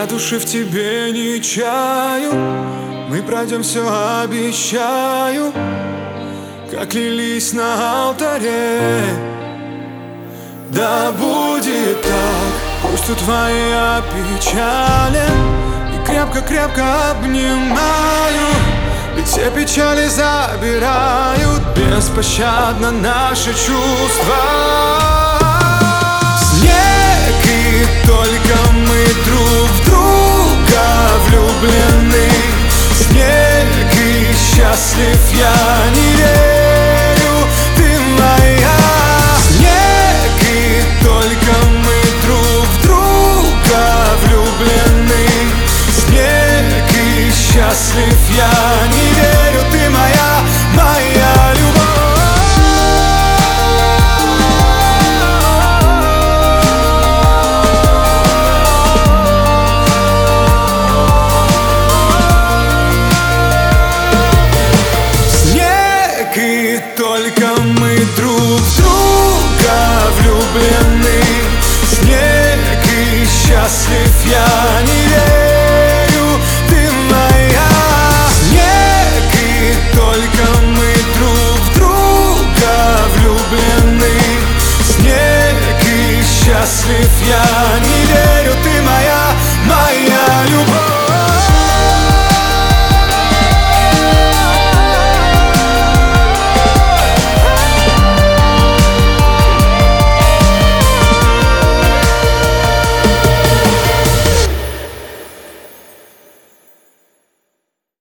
души в тебе не чаю. Мы пройдем все, обещаю, как клялись на алтаре. Да будет так, пусть тут твоя печаль, и крепко-крепко обнимаю, ведь все печали забирают беспощадно наши чувства. Снег и только